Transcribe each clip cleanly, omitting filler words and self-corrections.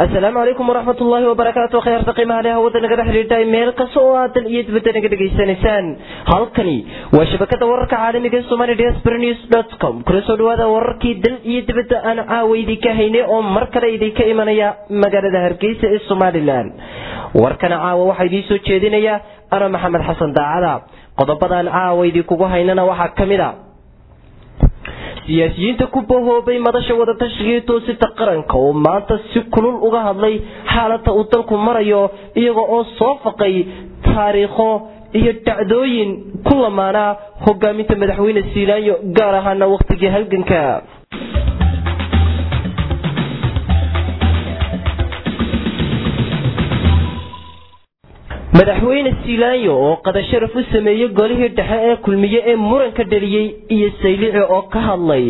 السلام عليكم ورحمة الله وبركاته. خير تقيم عليها ودنا قد حريرتاي ميل كسوات الإيد بدنا قد جيسانسان هالكني وشبكة ورك عالمي كسومالي diasporanews.com كل سودوا هذا وركي دل إيد بدا أنا عاويدي كهيني أو مركز إيدي كإيمانيا مجرد هركيس الصومالي لان وركنا عاو وحيدي سوتشيدينيا أنا محمد حسن داعدا قضبضا أنا عاويدي كوجهيننا وحكمنا siyaasiyiinta ku bohoobay madasha wada tashiga toosita qaranka oo maanta si kulul uga hadlay xaaladda uu dalku marayo iyaga oo soo faqay taariikho iyo dhacdooyin ku lamaana hogaaminta madaxweyne Siilaanyo gaar ahaan waqtigii halganka madaxweyne Siilaanyo oo qada sharaf u sameeyay golihii dhexe ee kulmiye ee muranka dhaliyay iyo Saylici oo ka hadlay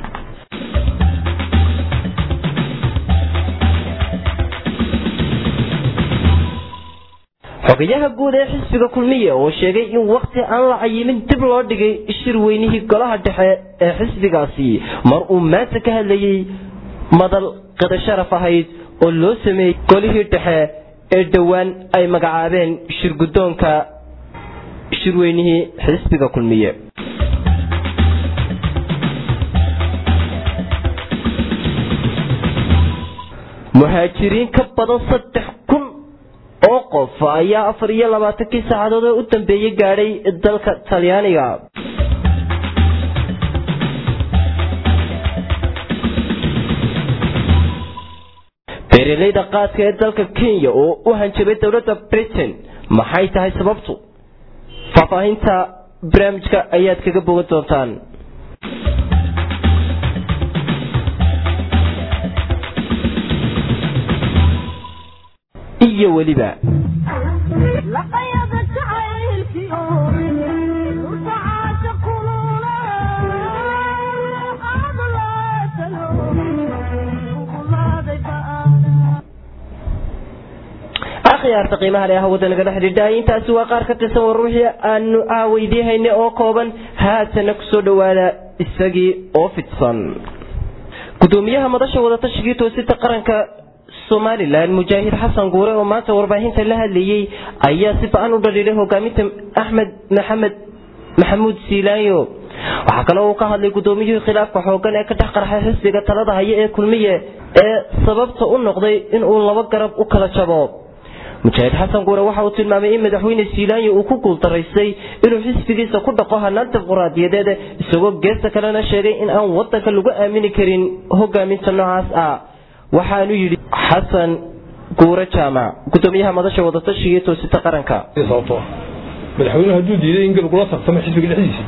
xogayaha guud ee xisbiga kulmiye oo sheegay in waqti aan la cayimin dib loo dhigay shir weynihii golaha dhexe ee xisbigaasi mar uu maanta ka hadlayay madal qada sharaf ahayd oo loo sameeyay golihii dhexe ee dhawaan ay magacaabeen shirgudoonka shirweynihii xisbiga kulmiye muhaajiriin ka badan 3,000 oo qof ayaa 24 saacadood u dambeeyay gaadhay dalka Talyaaniga beeraleyda qaadka ee dalka Kenya oo u hanjabay dawladda Britain maxay tahay sababtu faafahinta barnaamijka ayaad kaga bogan doontaan iyo waliba خيار تقيمها عليها ودنا قد حديدها انت سوى قار كتسوى الروحي أن عاويديها إني أوكوبا هات نكسو دوالا الساقي أوفتسان قدوميها مدشة ودا تشكيتو ستة قرنك سومالي لان مجاهد حسن قوري وما تورباهين تلها اللي أيا سفا أنو دليله قامت محمود سيلايو waxaa kale oo ka hadlay gudoomiyihii khilaafka xoogan ee ka dhaxqarxay xisbiga talada haya ee kulmiye ee sababta u noqday in uu laba garab u kala jabo مجاهد حسن قورة waxa uu tilmaamay in madaxweyne Siilaanyo uu ku guultaraysay inuu xisbigiisa ku dhaqo hanaanta dimuqraadiyadeed isagoo geesta kalena sheegay in aan wadanka lagu aamini karin hogaaminta noocaas ah waxaanu yiri Xasan Guura Jaamac gudoomiyaha madasha wada tashiga toosita qaranka madaxweynaha haduu diiday in lagu la tartamo xisbiga dhexdiisa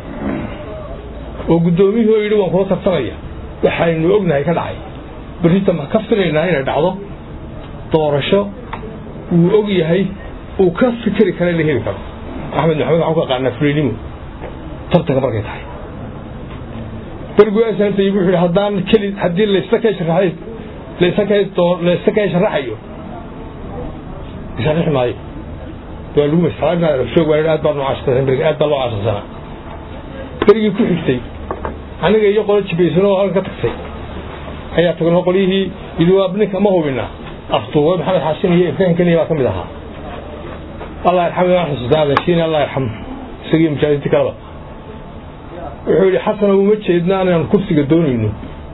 oo gudoomiyuhu yiri waan kula tartamaya waxaynu ognahay ka dhacay barita ma ka filaynaa inay dhacdo doorasho uu og yahay uu ka fikri kara la heli karo Axmed Maxamed waxa uu qaana freedom tartanka markay tahay barguya saanta igu xiri hadaan kali hadii la iska sharaxayo sharax maayo waa lagu mas'aalaha shoo waa aad baan u caashaqsan bariga aad baan loo caashaqsan barigi ku xigtay aniga iyo qolo jibaysan oo halka tagtay ayaa tagnaa qolihii idoo abninka ma hubina أخطوه محمد حسين يفهم كني ما كم ذاها الله يرحمه ويحسن هذا شيء الله يرحمه سقيم مشاهد تكرر وحولي حسن ومتش إدنا أنا نكبس قدوني إنه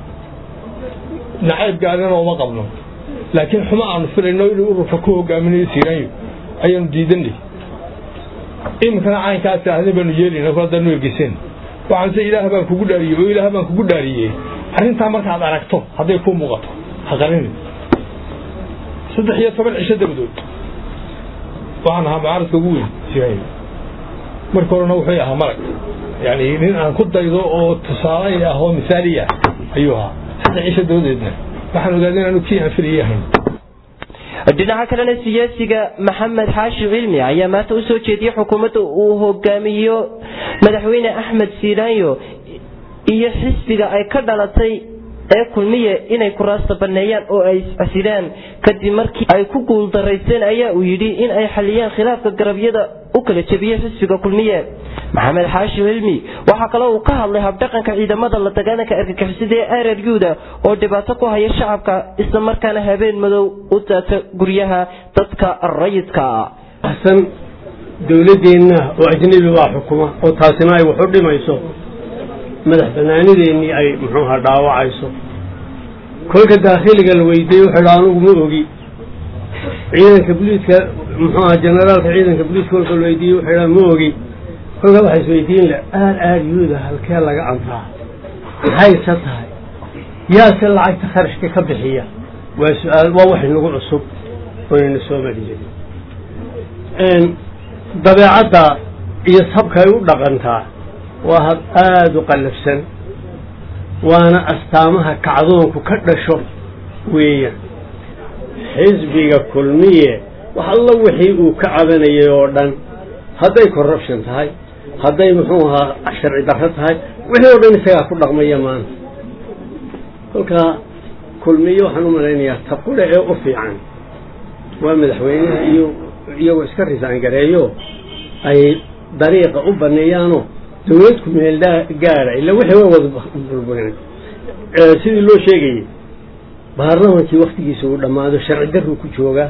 نعيب قاعدنا وما قبله لكن حما عن فل إنه يقولوا فكوه قامني سيرانيو أيام جدني إيه كان عين كاسة هذي بنجيلي نقول ده إنه يجسين وعن سيد إله بان كقول داريه وإله بان كقول داريه حين تعمل هذا ركته هذا يكون مغطى هقرني صدق هي طبعا عشان دبدود وعنها معارض قوي شيء مركورنا وحيها مرق يعني أنا كنت أيضا تصاري هو مثالية أيها صدق عشان دبدودنا نحن قاعدين نكيها في اليهن dhinaca kalena siyaasiga Maxamed Xaashi Cilmi ayaa maanta u soo jeediyay xukuumadda uu hogaamiyo madaxweyne Axmed Siilaanyo iyo xisbiga ay ka dhalatay ee kulmiye inay kuraasta baneeyaan oo ay iscasilaan kadib markii ay ku guuldareysteen ayaa uu yidhi in ay xaliyaan khilaafka garabyada u kala jabiyay xisbiga kulmiye maxamed xaashi cilmi waxa kale uu ka hadlay habdhaqanka ciidamada la dagaalanka argagixisada ee RRU-da oo dhibaato ku haya shacabka isla markaana habeen madow u taata guryaha dadka rayidka ahsan dawladeena oo ajnabi waa xukuma oo taasina ay wuxuu dhimayso madax banaanideeni ay muxuu ahaa dhaawacayso kolka dakhiliga la weydiiyay wuxuu aanu ma ogi ciidanka booliiska muxuu ahaa generaalka ciidanka booliiska kolka la weydiiyay wuxuu ma ogi kolka waxay isweydiin la RRU-da halkee laga anfaa maxay tahay yaa lacagta kharashka ka bixiya waa su'aal waa wax nagu cusub oo in Soomaaliyeed dabeecada iyo sabka ay u dhaqantaa waa hab aad u qalafsan waana astaamaha kacdoonku ka dhasho weeyaan xisbiga kulmiye wax alla wixii uu ka cabanayay oo dhan hadday corruption tahay hadday muxuu ahaa sharci darro tahay wixii oo dhan isagaa ku dhaqmaya maanta kolka kulmiye waxaan u malaynayaa taqule ee u fiican waa madaxweynaha iyo iyagoo iska risaan gareeyo ay dariiqa u baneeyaanoo dawladku meel gaara ila wixii waa wada burburin sidii loo sheegayay baarlamankii waqtigiisa uu dhammaado sharci darru ku jooga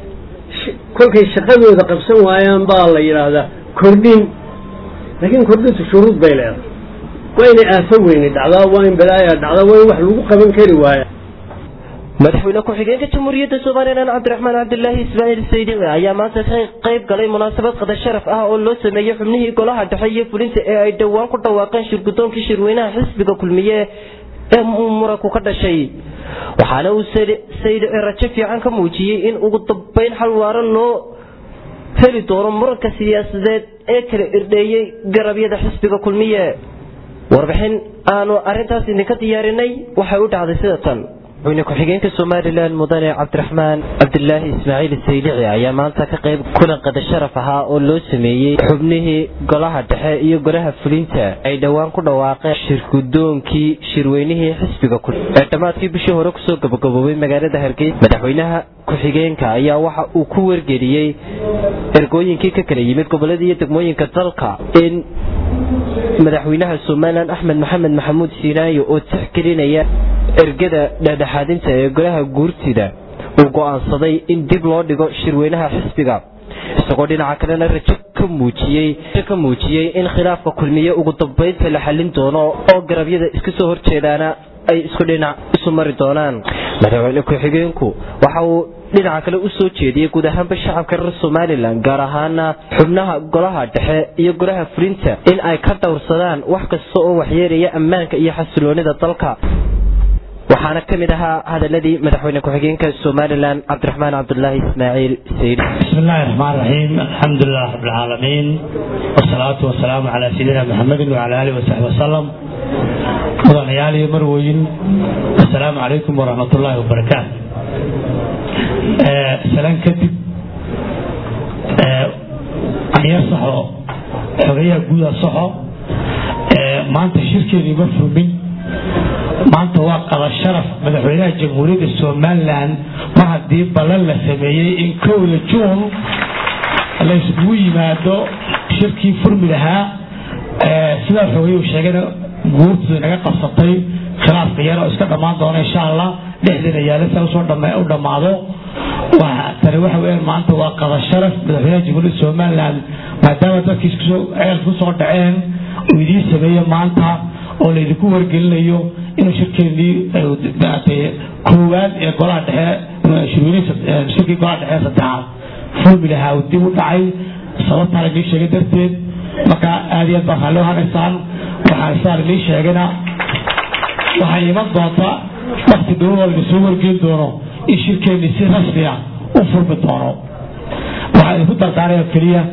kolkay shaqadooda qabsan waayaan baa la yidhaahdaa kordhin laakiin kordhintu shuruud bay leedahay waa inay aafo weyne dhacdaa waa in balaaya dhacdaa waa in wax lagu qaban kari waaya madaxweyne ku-xigeenka jamhuuriyadda Soomaaliland Cabdiraxmaan Cabdullaahi Ismaaciil Saydi ayaa maanta ka qayb galay munaasabad qada sharaf ah oo loo sameeyay xubnihii golaha dhexe iyo fulinta ee ay dhawaan ku dhawaaqeen shirgudoonkii shirweynaha xisbiga kulmiye ee muranku ka dhashay waxaana uu Saydi rajo fiican ka muujiyay in ugu dambeyn xal waara loo heli doono muranka siyaasadeed ee kala irdheeyay garabyada xisbiga kulmiye warbixin aanu arintaas idinka diyaarinay waxay u dhacday sida tan madaxweyne ku-xigeenka Soomaaliland mudane Cabdiraxmaan Cabdullaahi Ismaaciil Saydi ayaa maanta ka qayb kulan qada sharaf ah oo loo sameeyay xubnihii golaha dhexe iyo golaha fulinta ay dhawaan ku dhawaaqeen shirgudoonkii shirweynihii xisbiga ee dhamaadkii bishii hore kusoo gabagaboobay magaalada Hargeysa madaxweynaha ku-xigeenka ayaa waxa uu ku wargeliyay ergooyinkii ka kala yimid gobolada iyo degmooyinka dalka in madaxweynaha Soomaaliland Axmed Maxamed Maxamuud Siinaayo oo tixgelinaya ergada dhexdhexaadinta ee golaha guurtida uu go'aansaday in dib loo dhigo shirweynaha xisbiga isagoo dhinaca kalena rajo ka muujiyay in khilaafka kulmiye ugu dambeynta la xalin doono oo garabyada iska soo horjeedana ay isku dhinac isu mari doonaan madaxweyne ku-xigeenku waxa uu dhinaca kale u soo jeediyay guud ahaanba shacabka reer Soomaaliland gaar ahaan xubnaha golaha dhexe iyo golaha fulinta in ay ka dhowrsadaan wax kasta oo waxyeelaya ammaanka iyo xasiloonida dalka waxaana kamid ahaa hadaladii madaxweyne ku-xigeenka Soomaaliland Cabdiraxmaan Cabdullaahi Ismaaciil Saydi bismillaahir rahmaanir rahiim alxamdulillahi rabbil aalamiin wassalaatu wassalaamu ala sayyidina Muhammadin wa ala alihi wa sahbihi wasallam wadayaal iyo marwooyin assalaamu alaykum wa rahmatullaahi wa barakaatuh salaan kadib ayaa saxo xogayaha guud saxo maanta shirkeedii ma furmin maanta waa qada sharaf madaxweynaha jamhuuriyadda Soomaaliland ma hadii balan la sameeyay in kowda Juun la isugu yimaado shirkii furmi lahaa sida xogayahu sheegay guurtu naga qabsatay khilaaf yar oo iska dhamaan doona insha Allah dhexdeena yaalasa soo dhamaado tani waxa weeyaan maanta waa qada sharaf madaxweynaha jamhuuriyadda Soomaaliland maadaama dadkii ku soo dhaceen oo idin sameeyay maanta oo la idinku wargelinayo inuu shirkeedii koowaad ee golaha dhexe shirkii golaha dhexe saddexaad furmi lahaa uu dib u dhacay sababtaa laga sheegay darteed marka aad iyo aad baa loo hanaysaan waxaa saar lii sheegana waxay iman doontaa waqti dhow oo la soo wargelin doono in shirkeedii si rasmi ah u furmi doono waxaa idinku dardaaraya keliya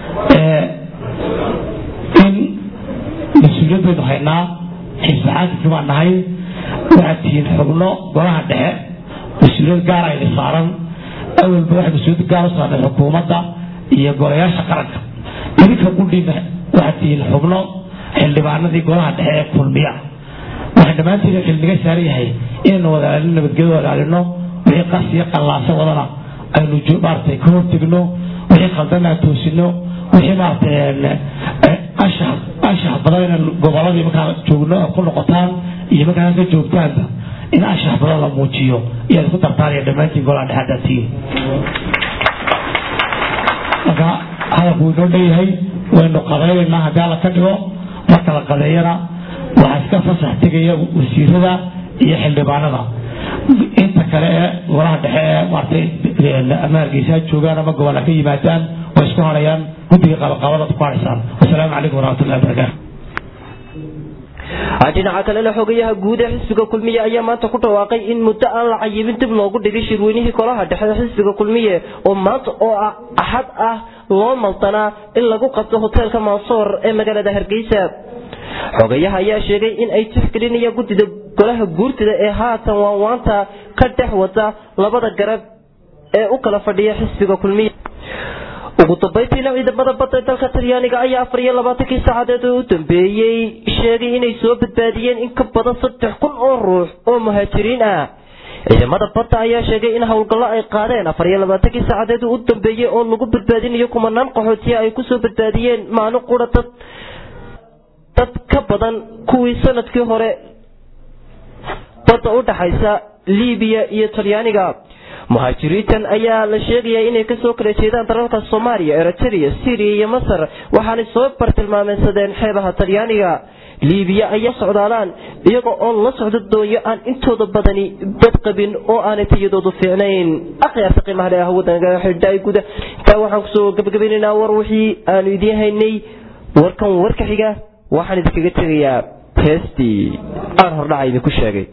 in mas-uuliyaddeedu haynaa xisbaxaadkii baan nahay waxaad tihiin xubno golaha dhexe mas-uuliyad gaar ay saaran awalba waxay mas-uuliyad gaar u saarnay xukuumadda iyo golayaasha qaranka idinka qudhiina waxaad tihiin xubno xildhibaanadii golaha dhexe ee kulmiya waxaan dhammaantiin xilliga saaran yahay inaynu wada ilaalino nabadgelyo ilaalino wixii qas iyo qallaasa wadana aynu maaragtay ka hortegno wixii khaldana toosino wixii maaragtay anshax badan inaan gobolladii markaa joogno ku noqotaan iyo markaa ka joogtaanba in anshax badan la muujiyo iyaad ku tartaan iyo dhammaantiin golaha dhexaadaatiin marka hadalku inoo dhanyahay waynu qadaynaynaa haddii alla ka dhigo marka la qadeeyana waxaa iska fasax tegaya wasiirada iyo xildhibaanada inta kale ee golaha dhexe ee maaragtay ama hargeysa joogaan ama gobolla ka yimaadaan way isku harayaan guddiga qalabqaabada ku haraysaan wasalaamu calaykum waraxmatullahi wabarakaatu dhinaca kalena xogayaha guud ee xisbiga kulmiye ayaa maanta ku dhawaaqay in muddo aan la cayibin dib loogu dhigay shirweynihii golaha dhexe xisbiga kulmiye oo maanta oo axad ah loo maltanaa in lagu qabto hoteelka Mansoor ee magaalada Hargeysa. xogayaha ayaa sheegay in ay tixgelinayaan guddida golaha guurtida ee haatan waanta ka dhex wata labada garab ee u kala fadhiya xisbiga kulmiye. ugu dambeyntiina ciidamada badda dalka Talyaaniga ayaa 24 saacadood u dambeeyay sheegay inay soo badbaadiyeen in ka badan 3,000 oo ruux oo muhaajiriin ah. ciidamada badda ayaa sheegay in hawlgallo ay qaadeen 24 saacadood u dambeeyay oo lagu badbaadinayo kumanaan qaxootiga ay ku soo badbaadiyeen maalin qura dad ka badan kuwii sanadkii hore badda u dhaxaysa Liibiya iyo Talyaaniga. muhaajiriintan ayaa la sheegay inay ka soo kala jeedaan dalalka Soomaaliya, Eritrea, Syria iyo Masar waxaana soo bartilmaameedsadeen xeebaha Talyaaniga. Liibiya ayaa socdaalaan iyagoo oo la socdo doonyo aan intooda badani bad qabin oo aanay tayadoodu fiicnayn. akhyaarta qiimaha leh waddanka xidhay guud inta waxaan ku soo gabagabaynaynaa war wixii aan idin haynay warkan warka xiga waxaan idinkaga tagayaa heestii aan hordhaca idinku sheegay.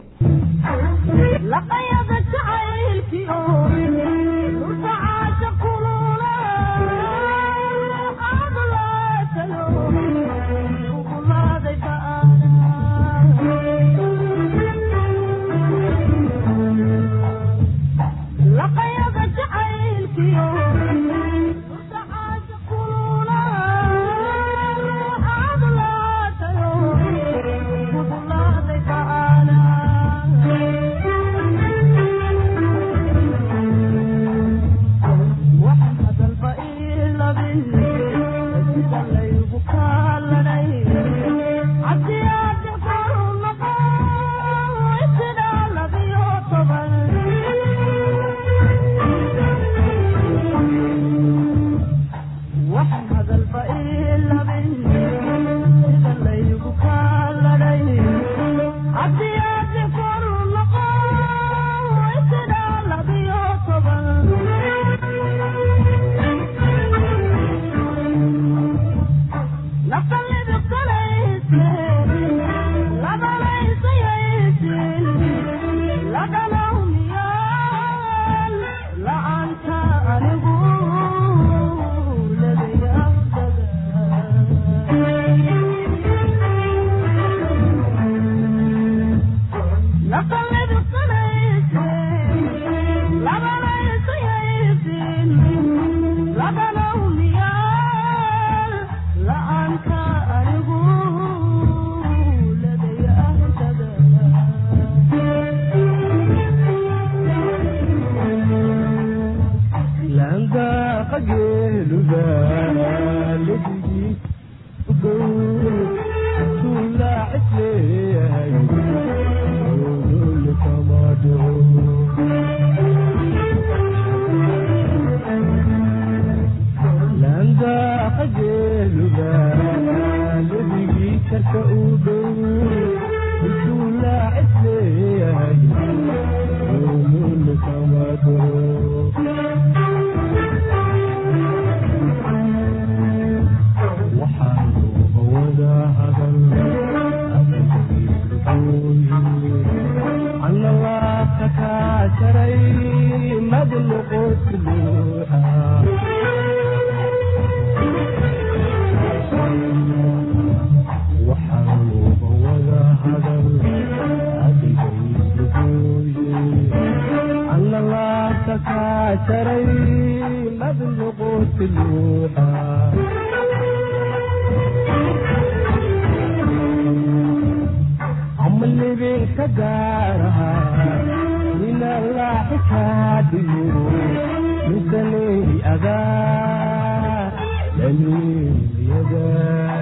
I'm اللي بيتجارها من الله كاديو مثلي أذى للي يدا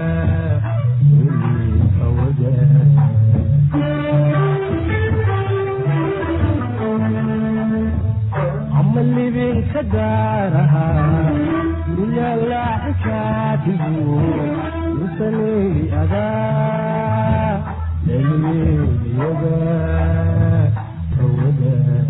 واللي فوجا أما اللي بيتجارها من الله كاديو مثلي أذى للي يدا فوجا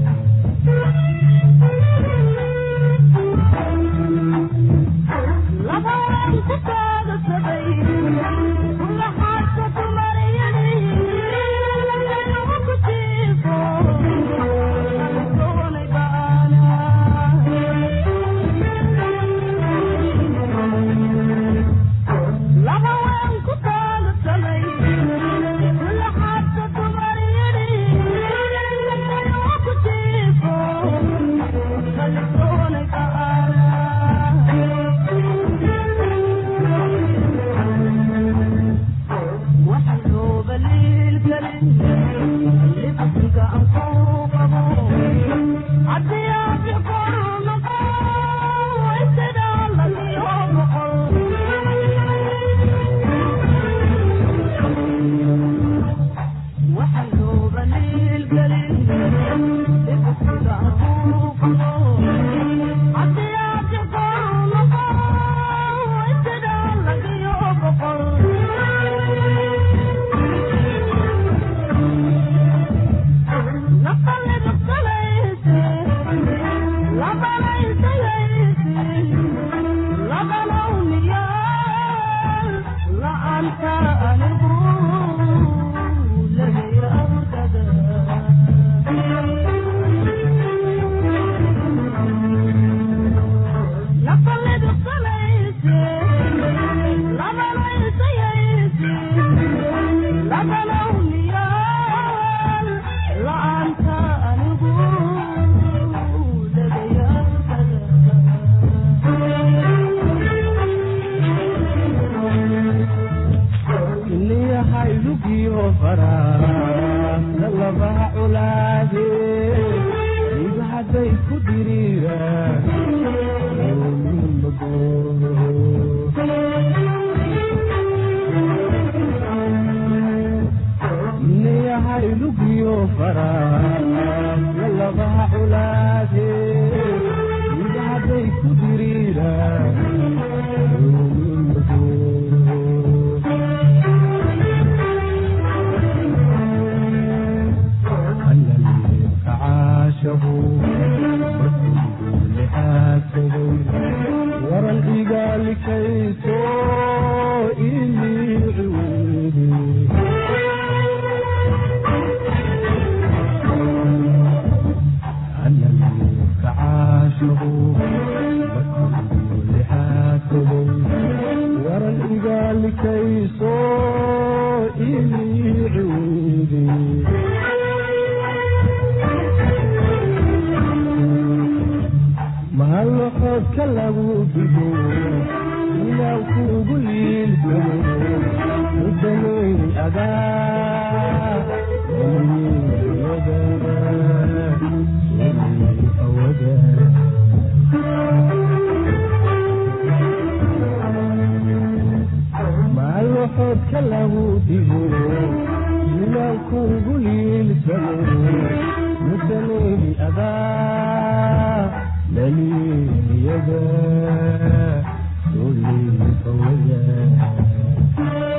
يدا